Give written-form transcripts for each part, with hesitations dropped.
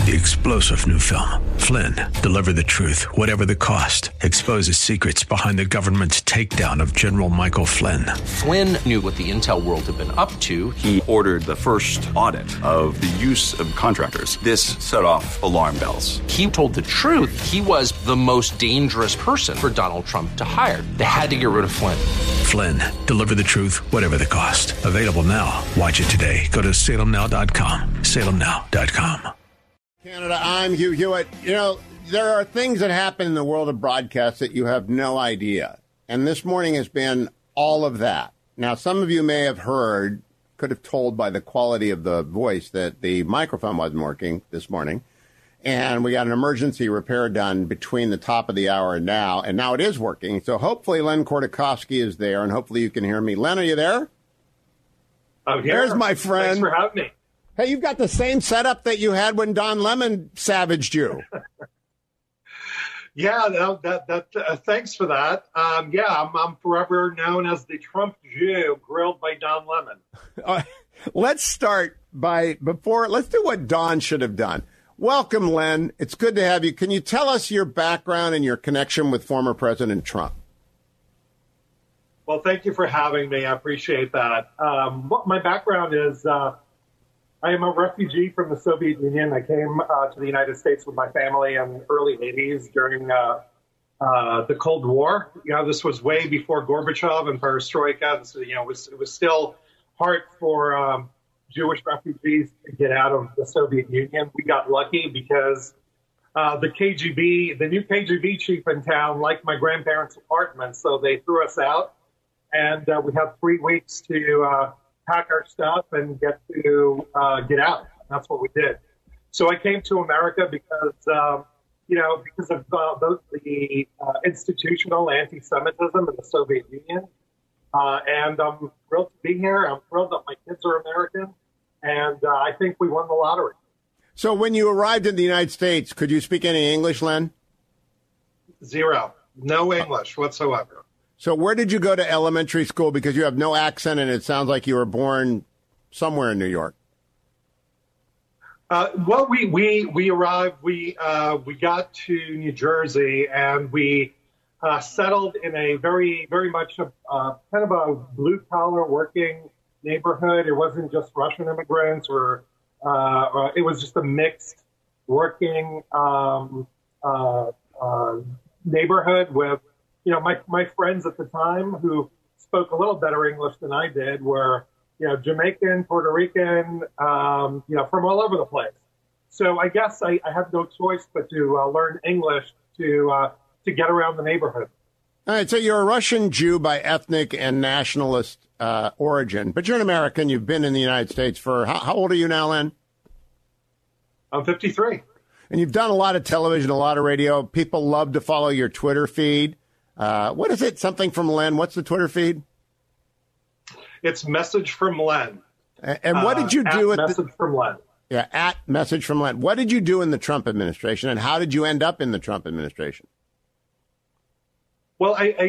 The explosive new film, Flynn, deliver the truth, whatever the cost, exposes secrets behind the government's takedown of General Michael Flynn. Flynn knew what the intel world had been up to. He ordered the first audit of the use of contractors. This set off alarm bells. He told the truth. He was the most dangerous person for Donald Trump to hire. They had to get rid of Flynn. Flynn, deliver the truth, whatever the cost. Available now. Watch it today. Go to salemnow.com. salemnow.com. Canada, I'm Hugh Hewitt. You know, there are things that happen in the world of broadcast that you have no idea. And this morning has been all of that. Now, some of you may have heard, could have told by the quality of the voice that the microphone wasn't working this morning. And we got an emergency repair done between the top of the hour and now it is working. So hopefully Len Kordakovsky is there, and hopefully you can hear me. Len, are you there? I'm here. There's my friend. Thanks for having me. Hey, you've got the same setup that you had when Don Lemon savaged you. Yeah, thanks for that. I'm forever known as the Trump Jew, grilled by Don Lemon. Let's start let's do what Don should have done. Welcome, Len. It's good to have you. Can you tell us your background and your connection with former President Trump? Well, thank you for having me. I appreciate that. What my background is, I am a refugee from the Soviet Union. I came to the United States with my family in the early 80s during the Cold War. You know, this was way before Gorbachev and Perestroika. So, you know, it was still hard for Jewish refugees to get out of the Soviet Union. We got lucky because the new KGB chief in town liked my grandparents' apartment, so they threw us out. And we had 3 weeks to pack our stuff and get out. That's what we did. So I came to America because of the institutional anti-Semitism in the Soviet Union. And I'm thrilled to be here. I'm thrilled that my kids are American. And I think we won the lottery. So when you arrived in the United States, could you speak any English, Len? Zero. No English whatsoever. So where did you go to elementary school? Because you have no accent, and it sounds like you were born somewhere in New York. Well, we arrived. We got to New Jersey, and we settled in a very much kind of a blue collar working neighborhood. It wasn't just Russian immigrants, or it was just a mixed working neighborhood with. You know, my friends at the time who spoke a little better English than I did were, you know, Jamaican, Puerto Rican, from all over the place. So I guess I had no choice but to learn English to get around the neighborhood. All right, so you're a Russian Jew by ethnic and nationalist origin, but you're an American. You've been in the United States for, how old are you now, Len? I'm 53. And you've done a lot of television, a lot of radio. People love to follow your Twitter feed. What is it? Something from Len. What's the Twitter feed? It's Message from Len. And what did you do at Message from Len? Yeah, at Message from Len. What did you do in the Trump administration, and how did you end up in the Trump administration? Well, I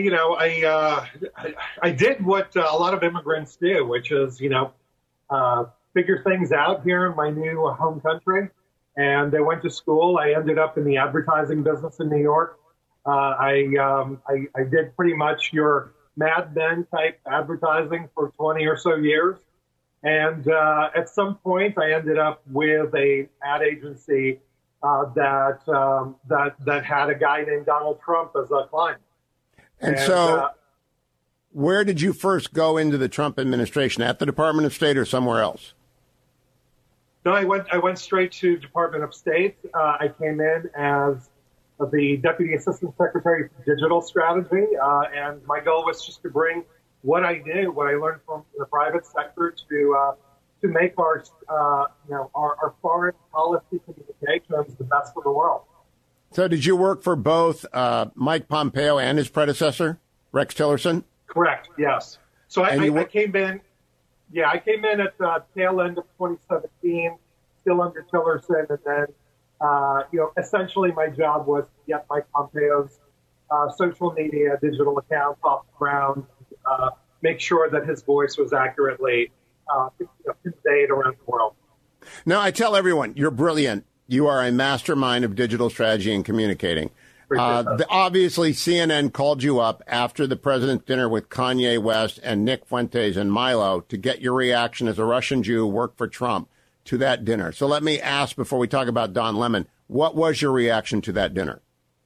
did what a lot of immigrants do, which is, figure things out here in my new home country. And I went to school. I ended up in the advertising business in New York. I did pretty much your Mad Men type advertising for 20 or so years. And at some point, I ended up with an ad agency that had a guy named Donald Trump as a client. And so where did you first go into the Trump administration? At the Department of State or somewhere else? No, I went straight to Department of State. I came in as the Deputy Assistant Secretary for Digital Strategy, and my goal was just to bring what I knew, what I learned from the private sector, to make our foreign policy communications the best for the world. So, did you work for both Mike Pompeo and his predecessor, Rex Tillerson? Correct. Yes. So I came in. Yeah, I came in at the tail end of 2017, still under Tillerson, and then. Essentially my job was to get Mike Pompeo's social media, digital accounts off the ground, make sure that his voice was accurately conveyed around the world. Now, I tell everyone, you're brilliant. You are a mastermind of digital strategy and communicating. Obviously, CNN called you up after the president's dinner with Kanye West and Nick Fuentes and Milo to get your reaction as a Russian Jew who worked for Trump to that dinner. So let me ask, before we talk about Don Lemon, what was your reaction to that dinner?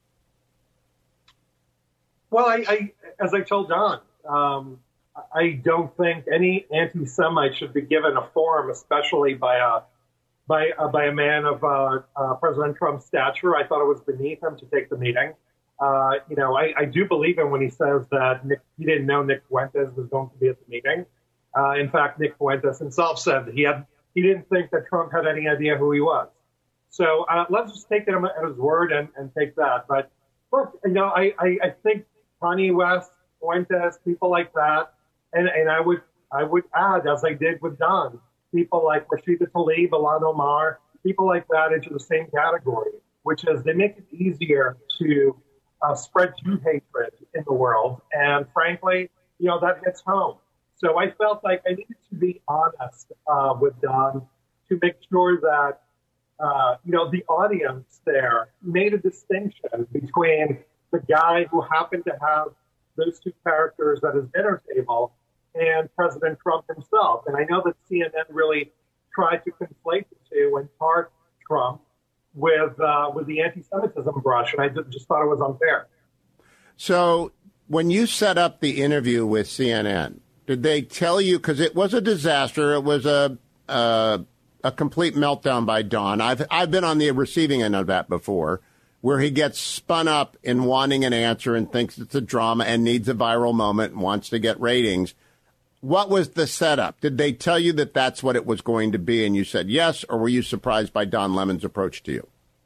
Well, I as I told Don, I don't think any anti-Semite should be given a forum, especially by a man of President Trump's stature. I thought it was beneath him to take the meeting. I do believe him when he says that he didn't know Nick Fuentes was going to be at the meeting. In fact, Nick Fuentes himself said that he didn't think that Trump had any idea who he was. So let's just take him at his word and take that. But look, I think Kanye West, Fuentes, people like that, and I would add, as I did with Don, people like Rashida Tlaib, Ilhan Omar, people like that into the same category, which is they make it easier to spread Jew hatred in the world. And frankly, that hits home. So I felt like I needed to be honest with Don to make sure that, the audience there made a distinction between the guy who happened to have those two characters at his dinner table and President Trump himself. And I know that CNN really tried to conflate the two and target Trump with the anti-Semitism brush, and I just thought it was unfair. So when you set up the interview with CNN, did they tell you, because it was a disaster, it was a complete meltdown by Don. I've been on the receiving end of that before, where he gets spun up in wanting an answer and thinks it's a drama and needs a viral moment and wants to get ratings. What was the setup? Did they tell you that that's what it was going to be and you said yes, or were you surprised by Don Lemon's approach to you?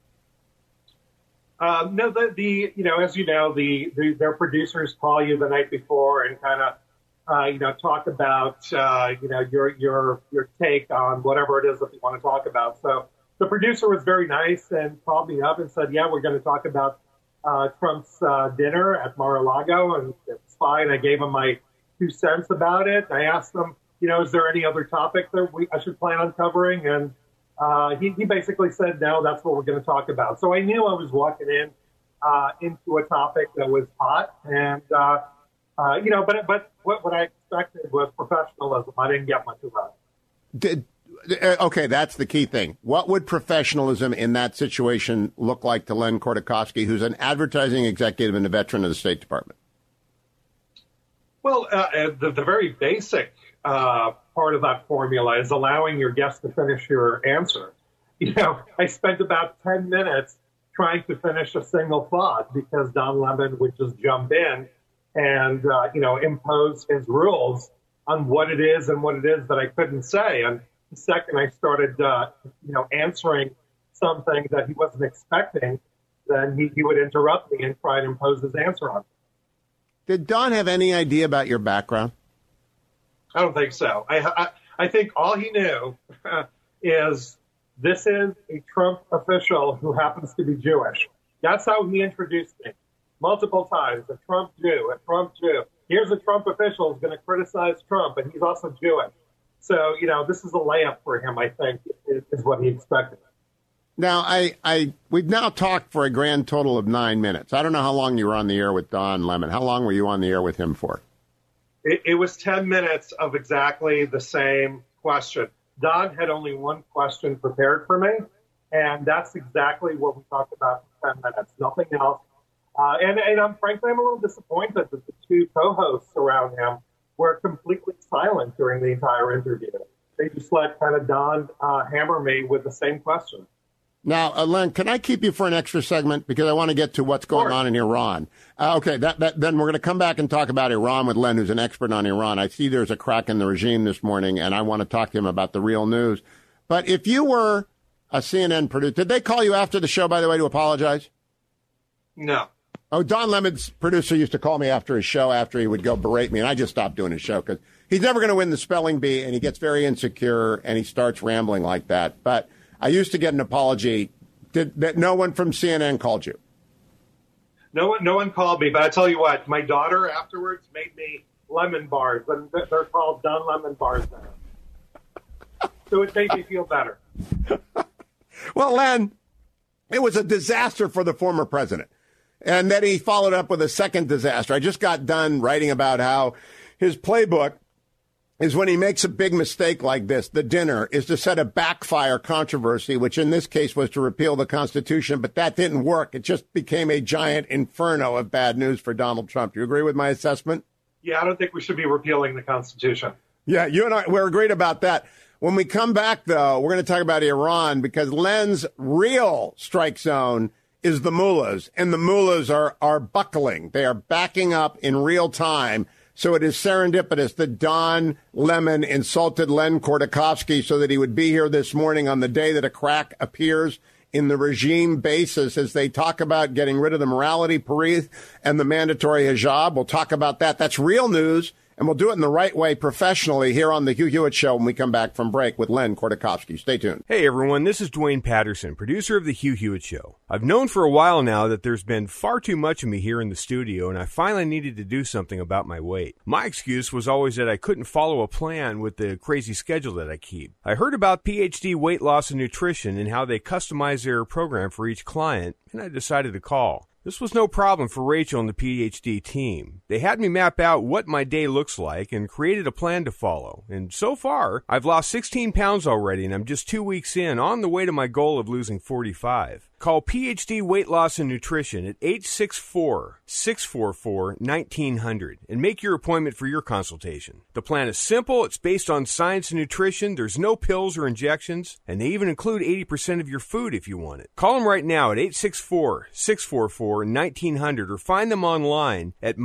No, as you know, their producers call you the night before and kind of, talk about, your take on whatever it is that you want to talk about. So the producer was very nice and called me up and said, yeah, we're going to talk about Trump's dinner at Mar-a-Lago, and it's fine. I gave him my 2 cents about it. I asked him, is there any other topic that I should plan on covering? And he basically said, no, that's what we're going to talk about. So I knew I was walking into a topic that was hot. And, but what I expected was professionalism. I didn't get much of that. Okay, that's the key thing. What would professionalism in that situation look like to Len Kordakovsky, who's an advertising executive and a veteran of the State Department? Well, the very basic part of that formula is allowing your guest to finish your answer. I spent about 10 minutes trying to finish a single thought because Don Lemon would just jump in and, impose his rules on what it is and what it is that I couldn't say. And the second I started, answering something that he wasn't expecting, then he would interrupt me and try and impose his answer on me. Did Don have any idea about your background? I don't think so. I think all he knew is this is a Trump official who happens to be Jewish. That's how he introduced me multiple times. A Trump Jew, a Trump Jew. Here's a Trump official who's going to criticize Trump, and he's also Jewish. So, this is a layup for him, I think, is what he expected. Now, we've now talked for a grand total of 9 minutes. I don't know how long you were on the air with Don Lemon. How long were you on the air with him for? It was 10 minutes of exactly the same question. Don had only one question prepared for me, and that's exactly what we talked about for 10 minutes, nothing else. And frankly, I'm a little disappointed that the two co-hosts around him were completely silent during the entire interview. They just let kind of Don hammer me with the same question. Now, Len, can I keep you for an extra segment? Because I want to get to what's going on in Iran. Okay, then we're going to come back and talk about Iran with Len, who's an expert on Iran. I see there's a crack in the regime this morning, and I want to talk to him about the real news. But if you were a CNN producer, did they call you after the show, by the way, to apologize? No. Oh, Don Lemon's producer used to call me after his show after he would go berate me, and I just stopped doing his show because he's never going to win the spelling bee, and he gets very insecure, and he starts rambling like that. But I used to get an apology. That no one from CNN called you? No one called me, but I tell you what, my daughter afterwards made me lemon bars, and they're called Don Lemon bars now. So it made me feel better. Well, Len, It was a disaster for the former president. And then he followed up with a second disaster. I just got done writing about how his playbook is when he makes a big mistake like this, the dinner, is to set a backfire controversy, which in this case was to repeal the Constitution, but that didn't work. It just became a giant inferno of bad news for Donald Trump. Do you agree with my assessment? Yeah, I don't think we should be repealing the Constitution. Yeah, you and I, we're agreed about that. When we come back, though, we're going to talk about Iran because Len's real strike zone is the mullahs, and the mullahs are buckling. They are backing up in real time. So it is serendipitous that Don Lemon insulted Len Kordakowski so that he would be here this morning on the day that a crack appears in the regime basis as they talk about getting rid of the morality police and the mandatory hijab. We'll talk about that. That's real news, and we'll do it in the right way professionally here on the Hugh Hewitt Show when we come back from break with Len Kordakowski. Stay tuned. Hey, everyone. This is Dwayne Patterson, producer of the Hugh Hewitt Show. I've known for a while now that there's been far too much of me here in the studio, and I finally needed to do something about my weight. My excuse was always that I couldn't follow a plan with the crazy schedule that I keep. I heard about PhD Weight Loss and Nutrition and how they customize their program for each client, and I decided to call. This was no problem for Rachel and the PhD team. They had me map out what my day looks like and created a plan to follow. And so far, I've lost 16 pounds already, and I'm just 2 weeks in, on the way to my goal of losing 45. Call PhD Weight Loss and Nutrition at 864-644-1900 and make your appointment for your consultation. The plan is simple. It's based on science and nutrition. There's no pills or injections, and they even include 80% of your food if you want it. Call them right now at 864-644-1900 or find them online at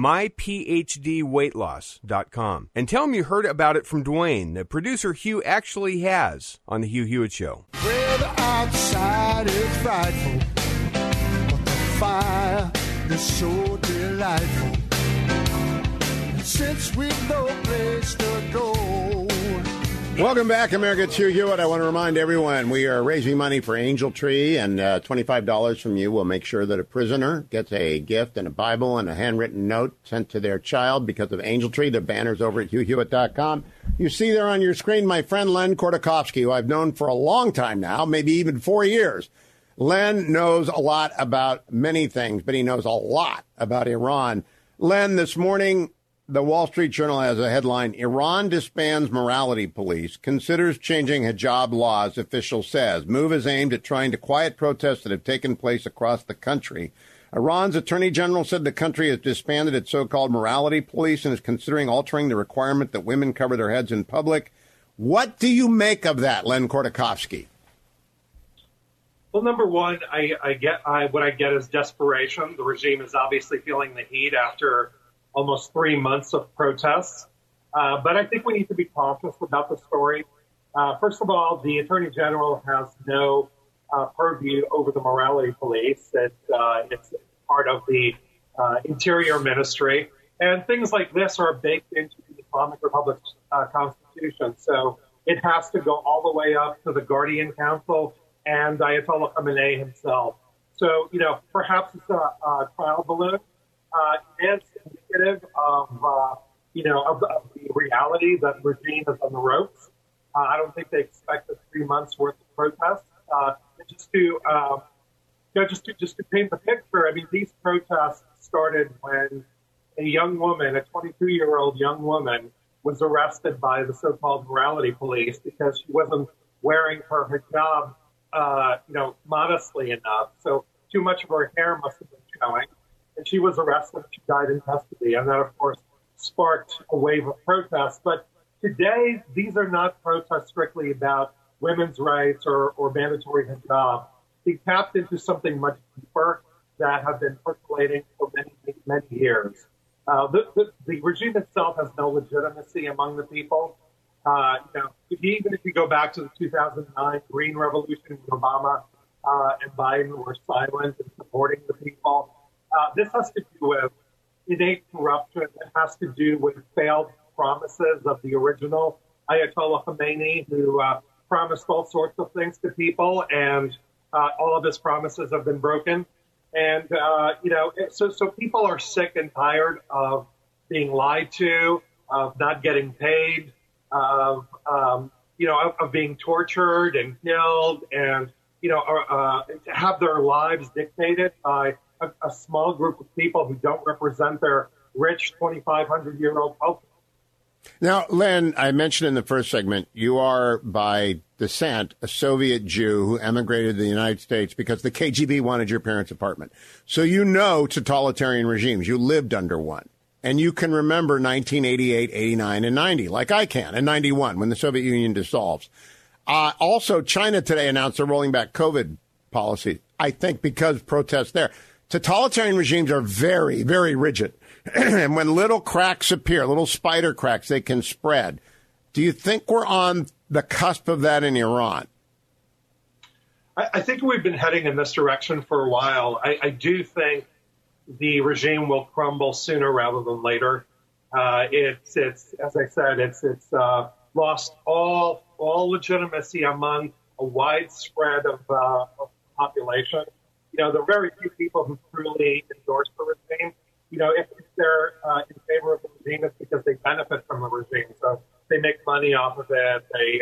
myphdweightloss.com and tell them you heard about it from Dwayne, the producer Hugh actually has on the Hugh Hewitt Show. Well, the outside is frightful, but the fire is so delightful. And since we've no place to go. Welcome back, America. It's Hugh Hewitt. I want to remind everyone we are raising money for Angel Tree, and $25 from you will make sure that a prisoner gets a gift and a Bible and a handwritten note sent to their child because of Angel Tree. The banner's over at HughHewitt.com. You see there on your screen my friend Len Kordakowski, who I've known for a long time now, maybe even 4 years. Len knows a lot about many things, but he knows a lot about Iran. Len, this morning, the Wall Street Journal has a headline, Iran disbands morality police, considers changing hijab laws, official says. Move is aimed at trying to quiet protests that have taken place across the country. Iran's attorney general said the country has disbanded its so-called morality police and is considering altering the requirement that women cover their heads in public. What do you make of that, Len Kordakowski? Well, number one, what I get is desperation. The regime is obviously feeling the heat after almost 3 months of protests. But I think we need to be cautious about the story. First of all, the Attorney General has no purview over the morality police. It's part of the Interior Ministry. And things like this are baked into the Islamic Republic's Constitution. So it has to go all the way up to the Guardian Council and Ayatollah Khamenei himself. So, perhaps it's a trial balloon. It's indicative of the reality that the regime is on the ropes. I don't think they expected 3 months worth of protests. Just to paint the picture, I mean, these protests started when a young woman, a 22-year-old young woman, was arrested by the so-called morality police because she wasn't wearing her hijab, modestly enough. So too much of her hair must have been showing. And she was arrested. She died in custody. And that, of course, sparked a wave of protests. But today, these are not protests strictly about women's rights or mandatory hijab. They tapped into something much deeper that have been percolating for many, many years. The regime itself has no legitimacy among the people. Even if you go back to the 2009 Green Revolution, when Obama and Biden were silent in supporting the people, this has to do with innate corruption. It has to do with failed promises of the original Ayatollah Khamenei, who promised all sorts of things to people, and all of his promises have been broken. And, so people are sick and tired of being lied to, of not getting paid, of being tortured and killed and have their lives dictated by a small group of people who don't represent their rich 2,500-year-old culture. Now, Len, I mentioned in the first segment, you are by descent a Soviet Jew who emigrated to the United States because the KGB wanted your parents' apartment. So you know totalitarian regimes. You lived under one. And you can remember 1988, 89, and 90, like I can, and 91, when the Soviet Union dissolves. Also, China today announced they're rolling back COVID policy, I think because protests there. Totalitarian regimes are very, very rigid. And when little cracks appear, little spider cracks, they can spread. Do you think we're on the cusp of that in Iran? I think we've been heading in this direction for a while. I do think the regime will crumble sooner rather than later. It's as I said, it's lost all legitimacy among a wide spread of population. There are very few people who truly endorse the regime. If they're in favor of the regime, it's because they benefit from the regime. So they make money off of it. They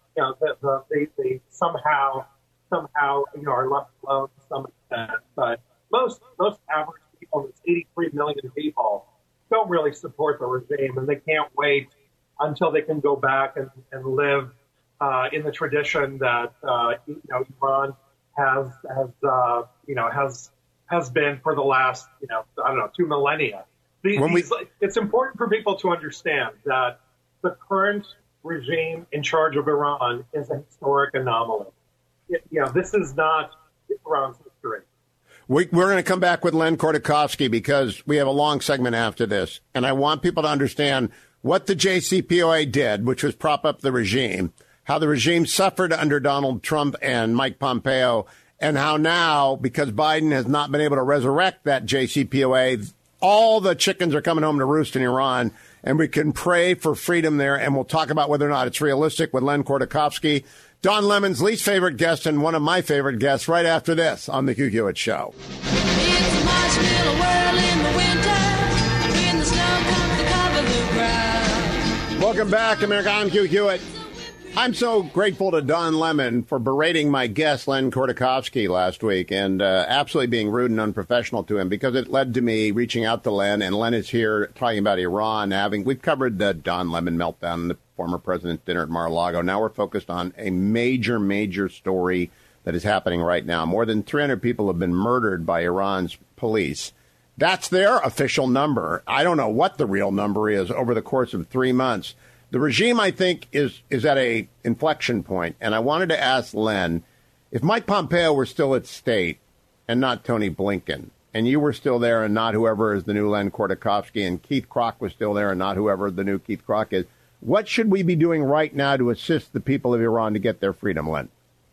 somehow are left alone to some extent. But most average people, there's 83 million people, don't really support the regime, and they can't wait until they can go back and live in the tradition that Iran has been for the last 2 millennia. It's important for people to understand that the current regime in charge of Iran is a historic anomaly. This is not Iran's history. We're going to come back with Len Kordakovsky because we have a long segment after this, and I want people to understand what the JCPOA did, which was prop up the regime, how the regime suffered under Donald Trump and Mike Pompeo, and how now, because Biden has not been able to resurrect that JCPOA, all the chickens are coming home to roost in Iran, and we can pray for freedom there, and we'll talk about whether or not it's realistic with Len Kordakovsky, Don Lemon's least favorite guest and one of my favorite guests, right after this on The Hugh Hewitt Show. It's a marshmallow world in the winter, when the snow comes to cover the ground. Welcome back, America. I'm Hugh Hewitt. I'm so grateful to Don Lemon for berating my guest, Len Kordakovsky, last week and absolutely being rude and unprofessional to him because it led to me reaching out to Len, and Len is here talking about Iran. We've covered the Don Lemon meltdown, the former president's dinner at Mar-a-Lago. Now we're focused on a major, major story that is happening right now. More than 300 people have been murdered by Iran's police. That's their official number. I don't know what the real number is over the course of 3 months. The regime, I think, is at a inflection point, and I wanted to ask Len, if Mike Pompeo were still at state and not Tony Blinken, and you were still there and not whoever is the new Len Kordakovsky, and Keith Kroc was still there and not whoever the new Keith Kroc is, what should we be doing right now to assist the people of Iran to get their freedom, Len?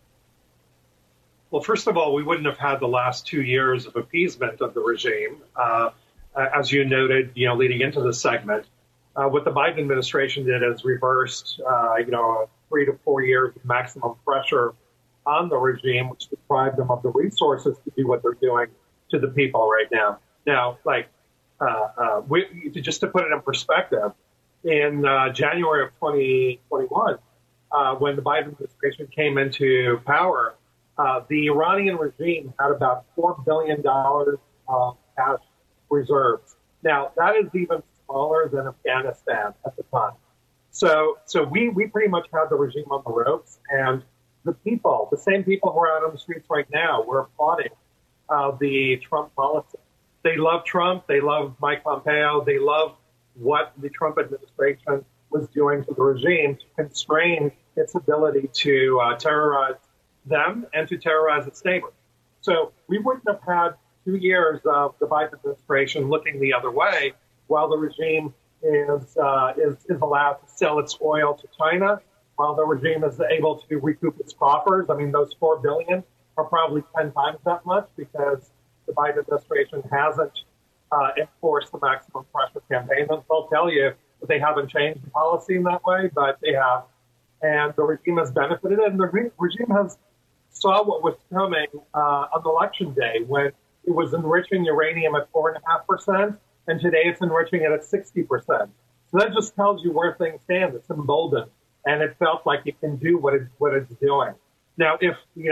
Well, first of all, we wouldn't have had the last 2 years of appeasement of the regime. As you noted, leading into the segment, what the Biden administration did is reversed, 3 to 4 years of maximum pressure on the regime, which deprived them of the resources to do what they're doing to the people right now. Now, just to put it in perspective, in January of 2021, when the Biden administration came into power, the Iranian regime had about $4 billion of cash reserves. Now, that is even smaller than Afghanistan at the time. So we pretty much had the regime on the ropes, and the same people who are out on the streets right now, were applauding the Trump policy. They love Trump. They love Mike Pompeo. They love what the Trump administration was doing to the regime to constrain its ability to terrorize them and to terrorize its neighbors. So we wouldn't have had 2 years of the Biden administration looking the other way while the regime is allowed to sell its oil to China, while the regime is able to recoup its coffers. I mean, those $4 billion are probably 10 times that much because the Biden administration hasn't enforced the maximum pressure campaign. They'll tell you that they haven't changed the policy in that way, but they have. And the regime has benefited, and the regime has saw what was coming on election day when it was enriching uranium at 4.5%, and today it's enriching it at 60%. So that just tells you where things stand. It's emboldened, and it felt like it can do what it's doing. Now, if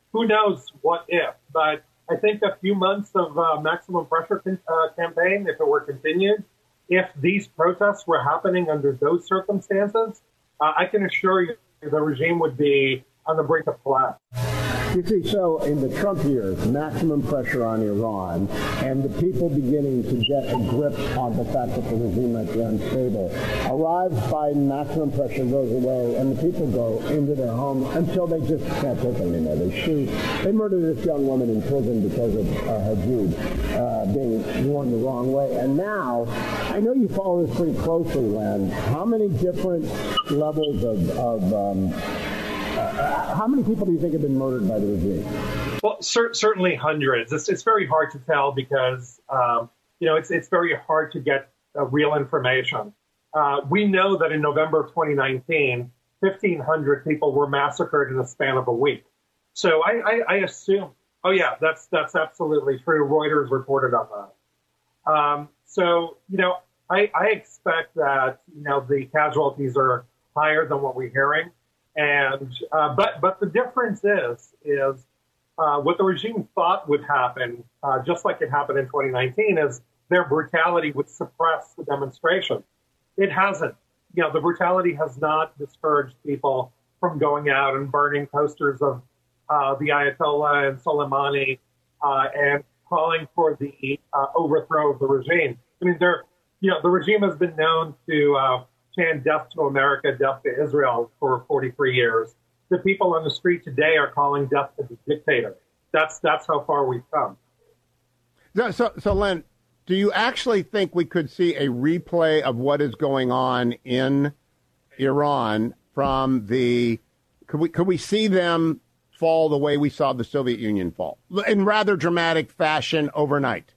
who knows what if? But I think a few months of maximum pressure campaign, if it were continued, if these protests were happening under those circumstances, I can assure you the regime would be on the brink of collapse. You see, so in the Trump years, maximum pressure on Iran, and the people beginning to get a grip on the fact that the regime might be unstable. Arrives Biden, maximum pressure goes away, and the people go into their homes until they just can't take it anymore. They shoot. They murdered this young woman in prison because of her hijab being worn the wrong way. And now, I know you follow this pretty closely, Len. How many different levels how many people do you think have been murdered by the regime? Well, certainly hundreds. It's very hard to tell because, it's very hard to get real information. We know that in November of 2019, 1,500 people were massacred in the span of a week. So I assume, that's absolutely true. Reuters reported on that. I expect that, the casualties are higher than what we're hearing. And but the difference is what the regime thought would happen, just like it happened in 2019, is their brutality would suppress the demonstration. It hasn't. The brutality has not discouraged people from going out and burning posters of the Ayatollah and Soleimani and calling for the overthrow of the regime. I mean, the regime has been known to chant death to America, death to Israel for 43 years. The people on the street today are calling death to the dictator. That's how far we've come. So Len, do you actually think we could see a replay of what is going on in Iran from could we see them fall the way we saw the Soviet Union fall in rather dramatic fashion overnight?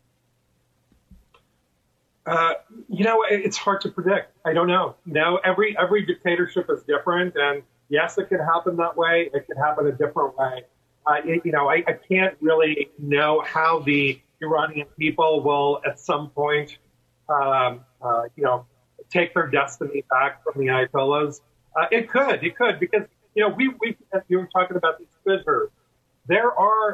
It's hard to predict. I don't know. Every dictatorship is different, and yes, it could happen that way. It could happen a different way. I can't really know how the Iranian people will, at some point, take their destiny back from the Ayatollahs. It could, because you were talking about these fissures. There are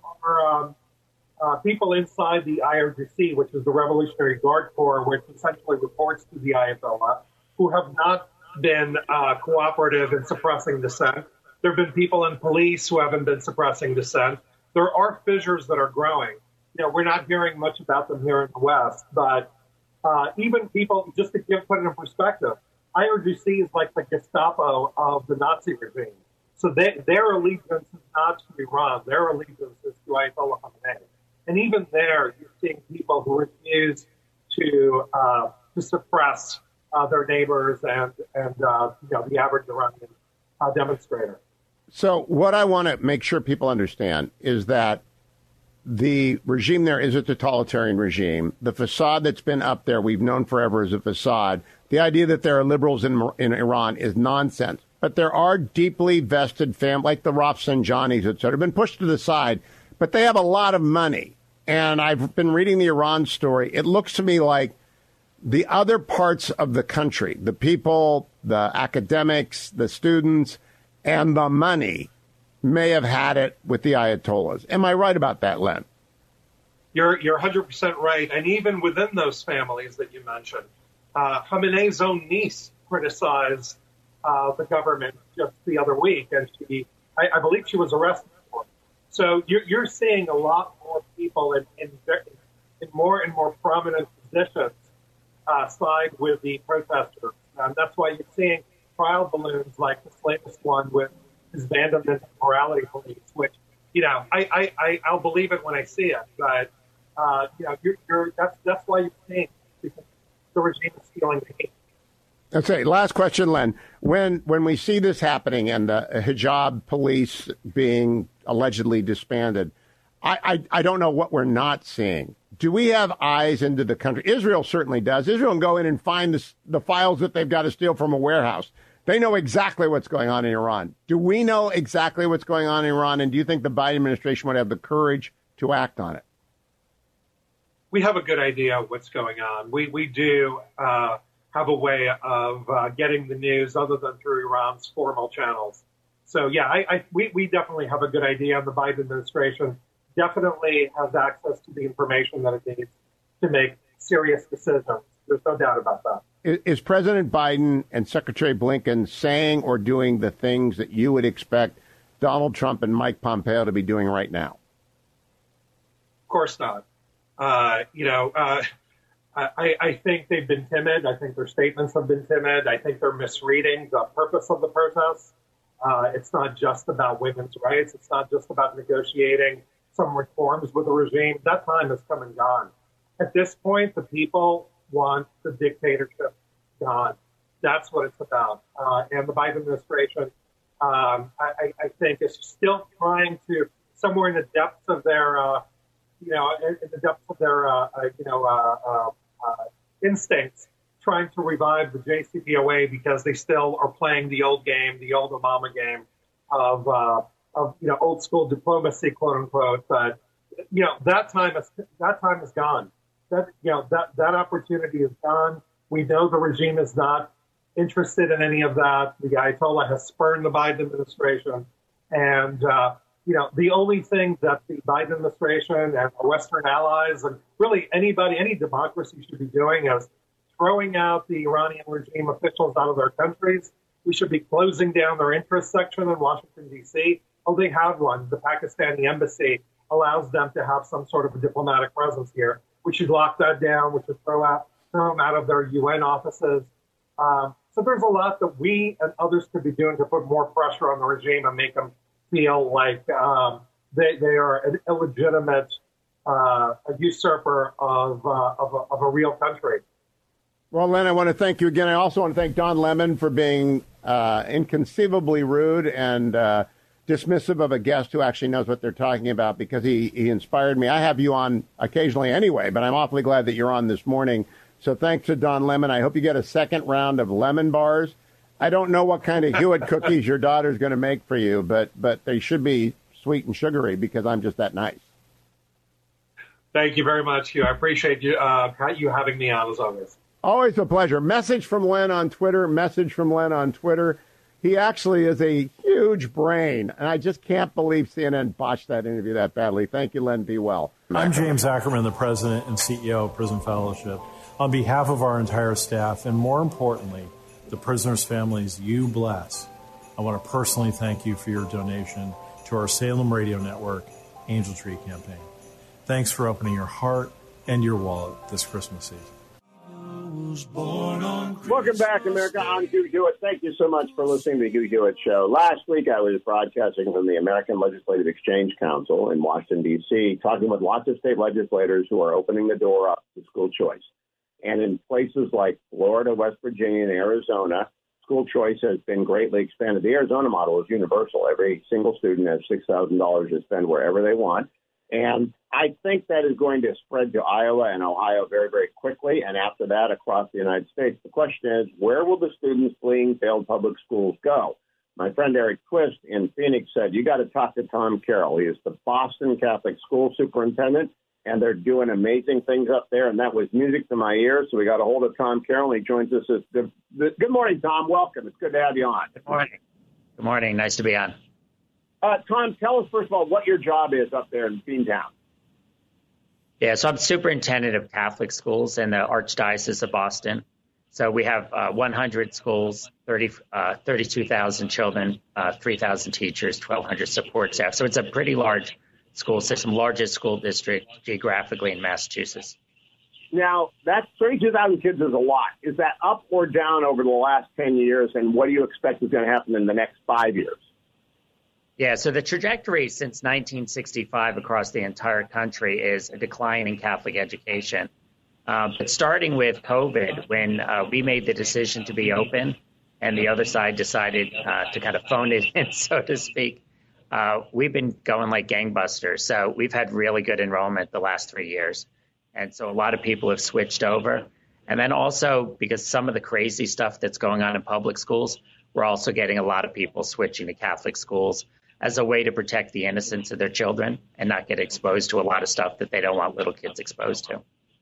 people inside the IRGC, which is the Revolutionary Guard Corps, which essentially reports to the Ayatollah, who have not been cooperative in suppressing dissent. There have been people in police who haven't been suppressing dissent. There are fissures that are growing. We're not hearing much about them here in the West, but even people, just to put it in perspective, IRGC is like the Gestapo of the Nazi regime. So their allegiance is not to Iran. Their allegiance is to Ayatollah Khamenei. And even there, you're seeing people who refuse to suppress their neighbors and the average Iranian demonstrator. So what I want to make sure people understand is that the regime there is a totalitarian regime. The facade that's been up there, we've known forever as a facade. The idea that there are liberals in Iran is nonsense. But there are deeply vested families, like the Rafsanjanis, et cetera, have been pushed to the side. But they have a lot of money. And I've been reading the Iran story. It looks to me like the other parts of the country, the people, the academics, the students, and the money may have had it with the Ayatollahs. Am I right about that, Len? You're 100% right. And even within those families that you mentioned, Khamenei's own niece criticized the government just the other week, and I believe she was arrested for it. So you're seeing a lot more people in more and more prominent positions side with the protesters. And that's why you're seeing trial balloons like this latest one with his abandonment of morality police, which, I'll believe it when I see it. But, that's why you're seeing, because the regime is stealing the hate. Okay, last question, Len. When we see this happening and the hijab police being allegedly disbanded, I don't know what we're not seeing. Do we have eyes into the country? Israel certainly does. Israel can go in and find the files that they've got to steal from a warehouse. They know exactly what's going on in Iran. Do we know exactly what's going on in Iran? And do you think the Biden administration would have the courage to act on it? We have a good idea of what's going on. We do have a way of getting the news other than through Iran's formal channels. So, yeah, we definitely have a good idea. The Biden administration definitely has access to the information that it needs to make serious decisions. There's no doubt about that. Is President Biden and Secretary Blinken saying or doing the things that you would expect Donald Trump and Mike Pompeo to be doing right now? Of course not. I think they've been timid. I think their statements have been timid. I think they're misreading the purpose of the protests. It's not just about women's rights. It's not just about negotiating some reforms with the regime. That time has come and gone. At this point, the people want the dictatorship gone. That's what it's about. And the Biden administration, I think, is still trying to, somewhere in the depths of their, instincts, trying to revive the JCPOA because they still are playing the old game, the old Obama game of old school diplomacy, quote unquote. But that time is gone. That opportunity is gone. We know the regime is not interested in any of that. The Ayatollah has spurned the Biden administration, and the only thing that the Biden administration and our Western allies and really any democracy should be doing is throwing out the Iranian regime officials out of their countries. We should be closing down their interest section in Washington, D.C. Oh, they have one. The Pakistani embassy allows them to have some sort of a diplomatic presence here. We should lock that down. We should throw them out of their UN offices. So there's a lot that we and others could be doing to put more pressure on the regime and make them feel like they are an illegitimate usurper of a real country. Well, Len, I want to thank you again. I also want to thank Don Lemon for being inconceivably rude and dismissive of a guest who actually knows what they're talking about, because he inspired me. I have you on occasionally anyway, but I'm awfully glad that you're on this morning. So thanks to Don Lemon. I hope you get a second round of lemon bars. I don't know what kind of Hewitt cookies your daughter's going to make for you, but they should be sweet and sugary because I'm just that nice. Thank you very much, Hugh. I appreciate you having me on, as always. Always a pleasure. Message from Len on Twitter. He actually is a huge brain, and I just can't believe CNN botched that interview that badly. Thank you, Len. Be well. I'm James Ackerman, the president and CEO of Prison Fellowship. On behalf of our entire staff, and more importantly, the prisoners' families you bless, I want to personally thank you for your donation to our Salem Radio Network Angel Tree campaign. Thanks for opening your heart and your wallet this Christmas season. Welcome back, America. I'm Hugh Hewitt. Thank you so much for listening to the Hugh Hewitt Show. Last week, I was broadcasting from the American Legislative Exchange Council in Washington, D.C., talking with lots of state legislators who are opening the door up to school choice. And in places like Florida, West Virginia, and Arizona, school choice has been greatly expanded. The Arizona model is universal. Every single student has $6,000 to spend wherever they want. And I think that is going to spread to Iowa and Ohio very, very quickly, and after that, across the United States. The question is, where will the students fleeing failed public schools go? My friend Eric Twist in Phoenix said, you got to talk to Tom Carroll. He is the Boston Catholic School Superintendent, and they're doing amazing things up there, and that was music to my ears, so we got a hold of Tom Carroll, and he joins us. Good morning, Tom. Welcome. It's good to have you on. Good morning. Good morning. Nice to be on. Tom, tell us, first of all, what your job is up there in Beantown. Yeah, so I'm superintendent of Catholic schools in the Archdiocese of Boston. So we have 100 schools, 32,000 children, 3,000 teachers, 1,200 support staff. So it's a pretty large school system, largest school district geographically in Massachusetts. Now, that 32,000 kids is a lot. Is that up or down over the last 10 years, and what do you expect is going to happen in the next 5 years? Yeah, so the trajectory since 1965 across the entire country is a decline in Catholic education. But starting with COVID, when we made the decision to be open and the other side decided to kind of phone it in, so to speak, we've been going like gangbusters. So we've had really good enrollment the last 3 years. And so a lot of people have switched over. And then also because some of the crazy stuff that's going on in public schools, we're also getting a lot of people switching to Catholic schools as a way to protect the innocence of their children and not get exposed to a lot of stuff that they don't want little kids exposed to.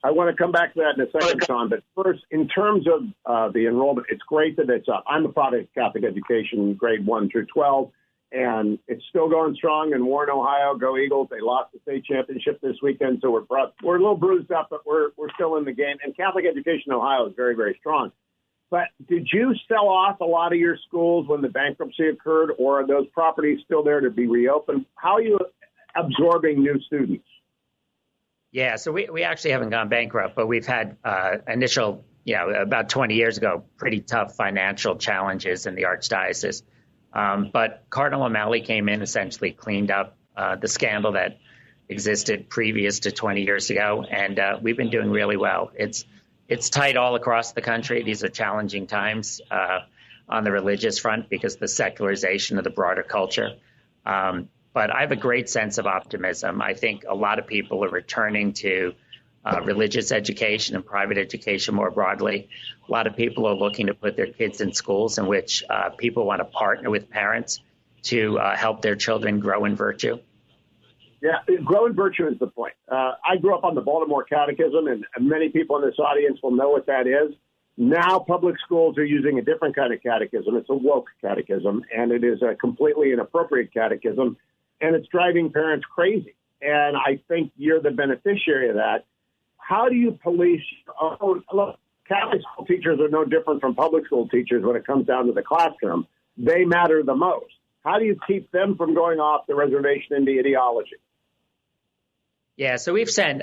I want to come back to that in a second, Sean. But first, in terms of the enrollment, it's great that it's up. I'm a product of Catholic education, grade 1 through 12, and it's still going strong in Warren, Ohio. Go Eagles! They lost the state championship this weekend, so we're a little bruised up, but we're still in the game. And Catholic education in Ohio is very, very strong. But did you sell off a lot of your schools when the bankruptcy occurred, or are those properties still there to be reopened? How are you absorbing new students? Yeah, so we actually haven't gone bankrupt, but we've had initial, about 20 years ago, pretty tough financial challenges in the Archdiocese. But Cardinal O'Malley came in, essentially cleaned up the scandal that existed previous to 20 years ago, and we've been doing really well. It's tight all across the country. These are challenging times on the religious front because of the secularization of the broader culture. But I have a great sense of optimism. I think a lot of people are returning to religious education and private education more broadly. A lot of people are looking to put their kids in schools in which people want to partner with parents to help their children grow in virtue. Yeah, grow in virtue is the point. I grew up on the Baltimore Catechism, and many people in this audience will know what that is. Now public schools are using a different kind of catechism. It's a woke catechism, and it is a completely inappropriate catechism, and it's driving parents crazy. And I think you're the beneficiary of that. How do you police? Look, Catholic school teachers are no different from public school teachers when it comes down to the classroom. They matter the most. How do you keep them from going off the reservation into ideology? Yeah, so we've sent,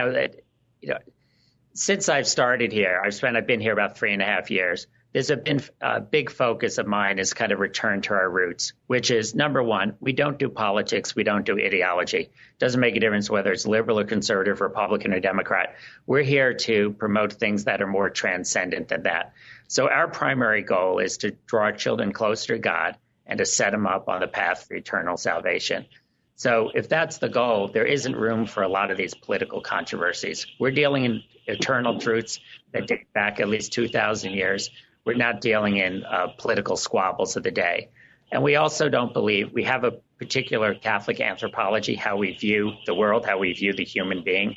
since I've started here, I've been here about 3.5 years. There's been a big focus of mine is kind of return to our roots, which is, number one, we don't do politics. We don't do ideology. Doesn't make a difference whether it's liberal or conservative, Republican or Democrat. We're here to promote things that are more transcendent than that. So our primary goal is to draw children closer to God and to set them up on the path for eternal salvation. So if that's the goal, there isn't room for a lot of these political controversies. We're dealing in eternal truths that date back at least 2,000 years. We're not dealing in political squabbles of the day. And we also don't believe we have a particular Catholic anthropology, how we view the world, how we view the human being,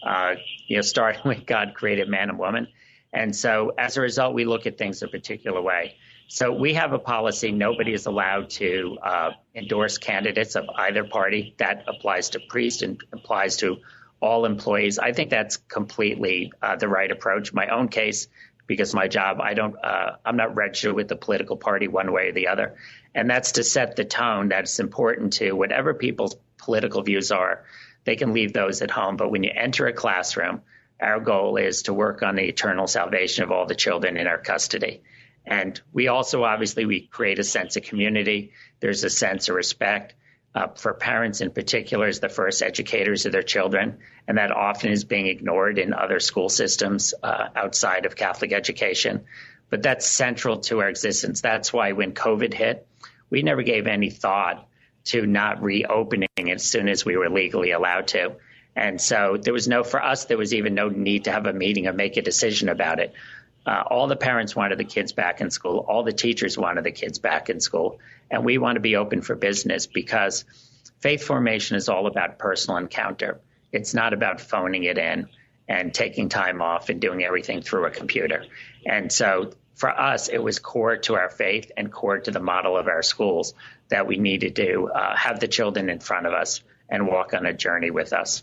starting with God created man and woman. And so as a result, we look at things a particular way. So we have a policy. Nobody is allowed to endorse candidates of either party. That applies to priests and applies to all employees. I think that's completely the right approach. My own case, because my job, I'm not registered with the political party one way or the other. And that's to set the tone that's important to whatever people's political views are. They can leave those at home. But when you enter a classroom, our goal is to work on the eternal salvation of all the children in our custody. And we also, obviously, we create a sense of community. There's a sense of respect for parents in particular as the first educators of their children. And that often is being ignored in other school systems outside of Catholic education. But that's central to our existence. That's why when COVID hit, we never gave any thought to not reopening as soon as we were legally allowed to. And so there was even no need to have a meeting or make a decision about it. All the parents wanted the kids back in school. All the teachers wanted the kids back in school. And we want to be open for business because faith formation is all about personal encounter. It's not about phoning it in and taking time off and doing everything through a computer. And so for us, it was core to our faith and core to the model of our schools that we needed to have the children in front of us and walk on a journey with us.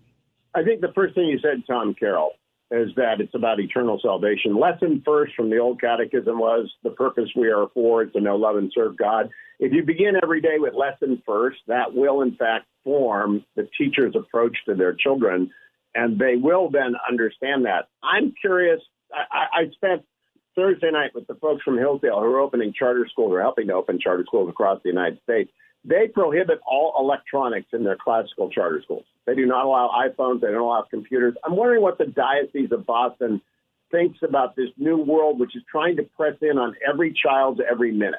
I think the first thing you said, Tom Carroll, is that it's about eternal salvation. Lesson first from the old catechism was the purpose we are for is to know, love, and serve God. If you begin every day with lesson first, that will, in fact, form the teacher's approach to their children, and they will then understand that. I'm curious. I spent Thursday night with the folks from Hillsdale who are opening charter schools or helping to open charter schools across the United States. They prohibit all electronics in their classical charter schools. They do not allow iPhones. They don't allow computers. I'm wondering what the Diocese of Boston thinks about this new world, which is trying to press in on every child every minute.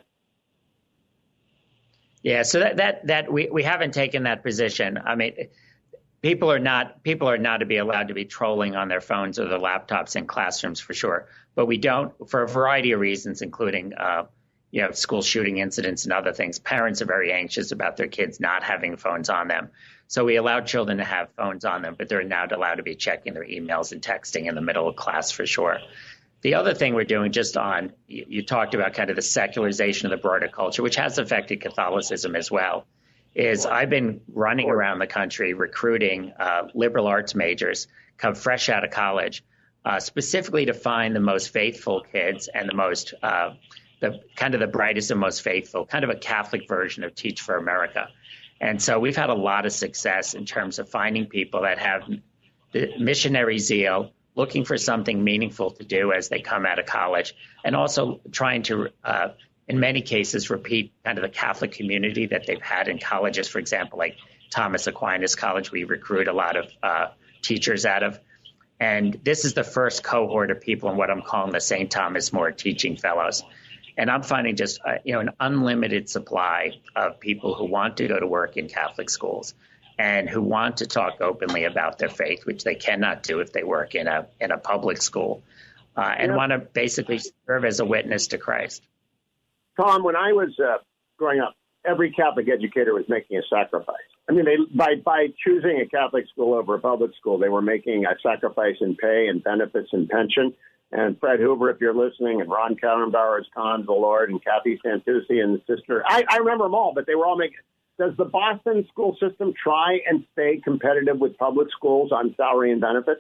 Yeah, so that we haven't taken that position. I mean, people are not to be allowed to be trolling on their phones or their laptops in classrooms for sure. But we don't, for a variety of reasons, including school shooting incidents and other things. Parents are very anxious about their kids not having phones on them. So we allow children to have phones on them, but they're not allowed to be checking their emails and texting in the middle of class for sure. The other thing we're doing just on, you talked about kind of the secularization of the broader culture, which has affected Catholicism as well, is I've been running around the country recruiting liberal arts majors come fresh out of college, specifically to find the most faithful kids and the brightest and most faithful, kind of a Catholic version of Teach for America. And so we've had a lot of success in terms of finding people that have the missionary zeal, looking for something meaningful to do as they come out of college, and also trying to, in many cases, repeat kind of the Catholic community that they've had in colleges. For example, like Thomas Aquinas College, we recruit a lot of teachers out of. And this is the first cohort of people in what I'm calling the St. Thomas More Teaching Fellows. And I'm finding just, an unlimited supply of people who want to go to work in Catholic schools and who want to talk openly about their faith, which they cannot do if they work in a public school, and want to basically serve as a witness to Christ. Tom, when I was growing up, every Catholic educator was making a sacrifice. I mean, by choosing a Catholic school over a public school, they were making a sacrifice in pay and benefits and pension. And Fred Hoover, if you're listening, and Ron Kauenbauer as Con Valord, and Kathy Santucci and the sister. I remember them all, but they were all making. Does the Boston school system try and stay competitive with public schools on salary and benefits?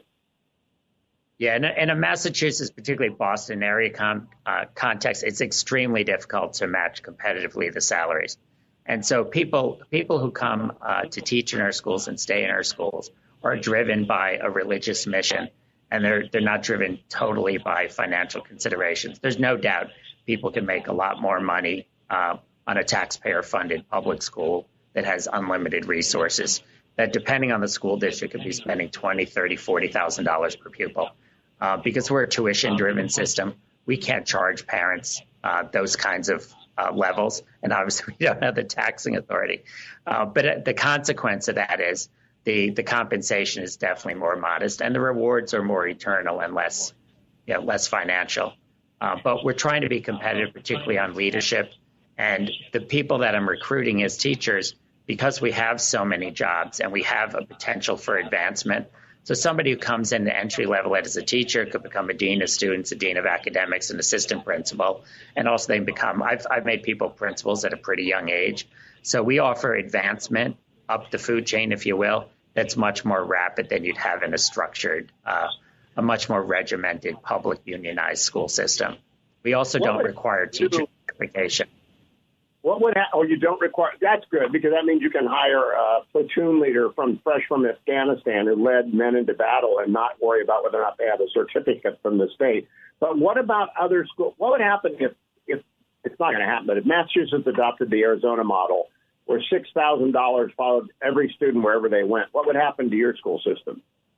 Yeah, in a Massachusetts, particularly Boston area context, it's extremely difficult to match competitively the salaries. And so people who come to teach in our schools and stay in our schools are driven by a religious mission, and they're not driven totally by financial considerations. There's no doubt people can make a lot more money on a taxpayer-funded public school that has unlimited resources, that depending on the school district could be spending $20,000, $30,000, $40,000 per pupil. Because we're a tuition-driven system, we can't charge parents those kinds of levels, and obviously we don't have the taxing authority. But the consequence of that is the compensation is definitely more modest, and the rewards are more eternal and less financial. But we're trying to be competitive, particularly on leadership. And the people that I'm recruiting as teachers, because we have so many jobs and we have a potential for advancement. So somebody who comes in the entry level as a teacher could become a dean of students, a dean of academics, an assistant principal, and also they become, I've made people principals at a pretty young age. So we offer advancement up the food chain, if you will, that's much more rapid than you'd have in a structured, a much more regimented public unionized school system. We also don't require teacher certification. What would you don't require? That's good, because that means you can hire a platoon leader fresh from Afghanistan who led men into battle and not worry about whether or not they have a certificate from the state. But what about other schools? What would happen if it's not going to happen, but if Massachusetts adopted the Arizona model where $6,000 followed every student wherever they went? What would happen to your school system?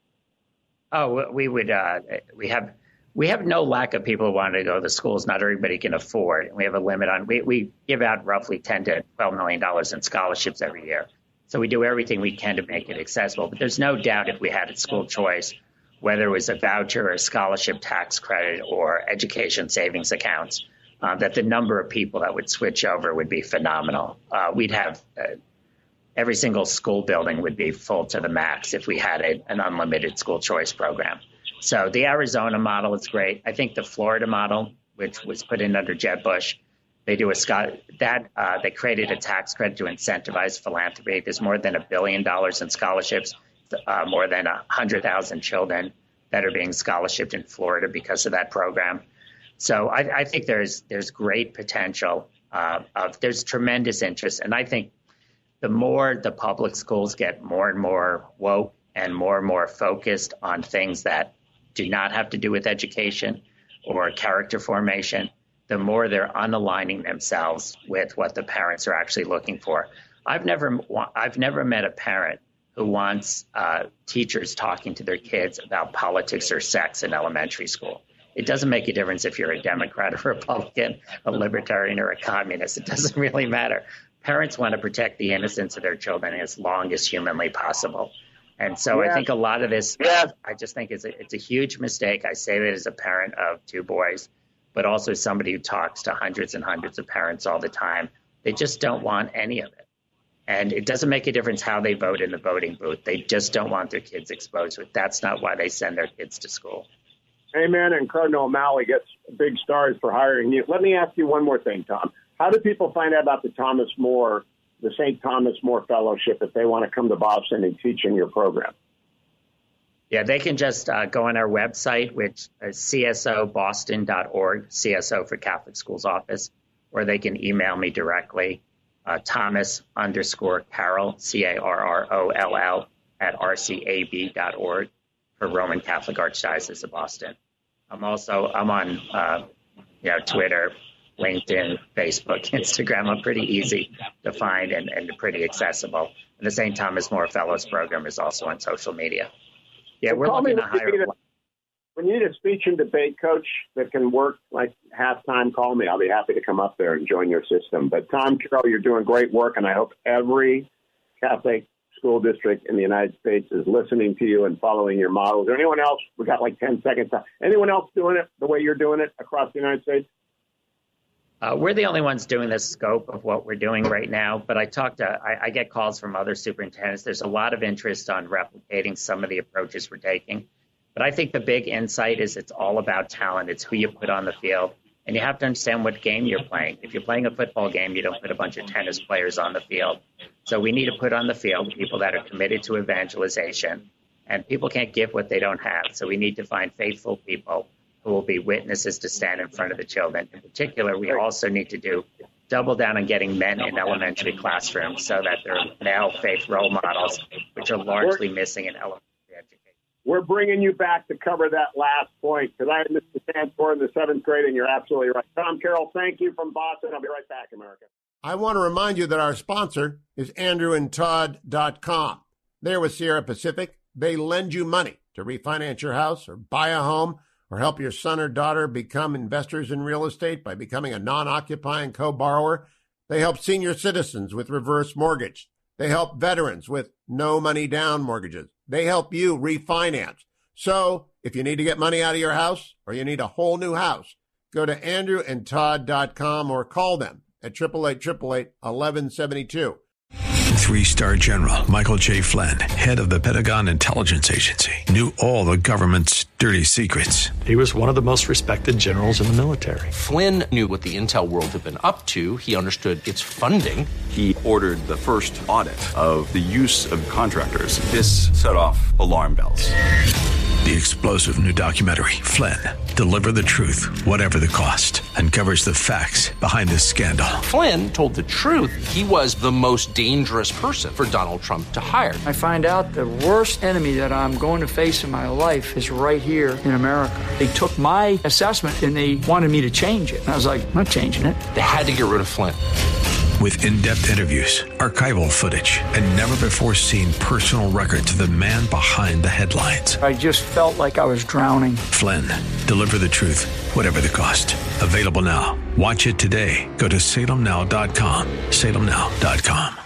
Oh, we would. We have no lack of people who want to go to the schools. Not everybody can afford. We have a limit on. We give out roughly $10 to $12 million in scholarships every year. So we do everything we can to make it accessible. But there's no doubt if we had a school choice, whether it was a voucher or a scholarship tax credit or education savings accounts, that the number of people that would switch over would be phenomenal. We'd have every single school building would be full to the max if we had an unlimited school choice program. So the Arizona model is great. I think the Florida model, which was put in under Jeb Bush, they created a tax credit to incentivize philanthropy. There's more than $1 billion in scholarships, more than 100,000 children that are being scholarshiped in Florida because of that program. So I think there's great potential. There's tremendous interest, and I think the more the public schools get more and more woke and more focused on things that do not have to do with education or character formation, the more they're unaligning themselves with what the parents are actually looking for. I've never met a parent who wants teachers talking to their kids about politics or sex in elementary school. It doesn't make a difference if you're a Democrat or a Republican, a libertarian or a communist. It doesn't really matter. Parents want to protect the innocence of their children as long as humanly possible. And so I think a lot of this, I just think it's a huge mistake. I say that as a parent of two boys, but also somebody who talks to hundreds and hundreds of parents all the time. They just don't want any of it. And it doesn't make a difference how they vote in the voting booth. They just don't want their kids exposed to it. That's not why they send their kids to school. Amen. And Cardinal O'Malley gets big stars for hiring you. Let me ask you one more thing, Tom. How do people find out about the St. Thomas More Fellowship if they want to come to Boston and teach in your program? Yeah, they can just go on our website, which is csoboston.org, CSO for Catholic Schools Office, or they can email me directly, Thomas_Carroll, CARROLL, @rcab.org for Roman Catholic Archdiocese of Boston. I'm on Twitter, LinkedIn, Facebook, Instagram. I'm pretty easy to find and pretty accessible. And the St. Thomas More Fellows program is also on social media. Yeah, so we're looking to hire. When you need a speech and debate coach that can work like halftime, call me. I'll be happy to come up there and join your system. But Tom Carroll, you're doing great work, and I hope every Catholic school district in the United States is listening to you and following your model. Is there anyone else? We got like 10 seconds. Anyone else doing it the way you're doing it across the United States? We're the only ones doing the scope of what we're doing right now, but I get calls from other superintendents. There's a lot of interest on replicating some of the approaches we're taking. But I think the big insight is it's all about talent. It's who you put on the field. And you have to understand what game you're playing. If you're playing a football game, you don't put a bunch of tennis players on the field. So we need to put on the field people that are committed to evangelization. And people can't give what they don't have. So we need to find faithful people who will be witnesses to stand in front of the children. In particular, we also need to double down on getting men in elementary classrooms so that they're male faith role models, which are largely missing in elementary education. We're bringing you back to cover that last point because I had Mr. Santor in the 7th grade, and you're absolutely right. Tom Carroll, thank you from Boston. I'll be right back, America. I want to remind you that our sponsor is AndrewandTodd.com. They're with Sierra Pacific. They lend you money to refinance your house or buy a home or help your son or daughter become investors in real estate by becoming a non-occupying co-borrower. They help senior citizens with reverse mortgage. They help veterans with no money down mortgages. They help you refinance. So if you need to get money out of your house or you need a whole new house, go to AndrewandTodd.com or call them at 888-888-1172. 3-star General Michael J. Flynn, head of the Pentagon Intelligence Agency, knew all the government's dirty secrets. He was one of the most respected generals in the military. Flynn knew what the intel world had been up to. He understood its funding. He ordered the first audit of the use of contractors. This set off alarm bells. The explosive new documentary, Flynn, Deliver the Truth, Whatever the Cost, uncovers the facts behind this scandal. Flynn told the truth. He was the most dangerous person for Donald Trump to hire. I find out the worst enemy that I'm going to face in my life is right here in America. They took my assessment and they wanted me to change it. And I was like, I'm not changing it. They had to get rid of Flynn. With in-depth interviews, archival footage, and never-before-seen personal records of the man behind the headlines. I just felt like I was drowning. Flynn, Deliver the Truth, Whatever the Cost. Available now. Watch it today. Go to salemnow.com. salemnow.com.